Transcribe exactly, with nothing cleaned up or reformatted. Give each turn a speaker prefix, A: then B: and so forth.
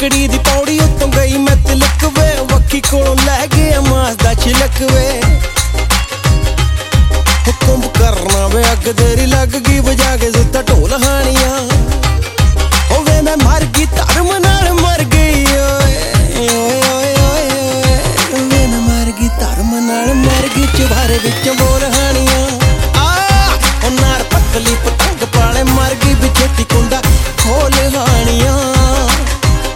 A: कुकड़ी दी पौड़ी उत्तों गई मैं तिलक वे वक्की कोलों लै गया मास दा छिलक वे हुकुम करना वे अग तेरी लग गई बजा के सुता ढोल हानियां हो वे मैं मर गई धर्म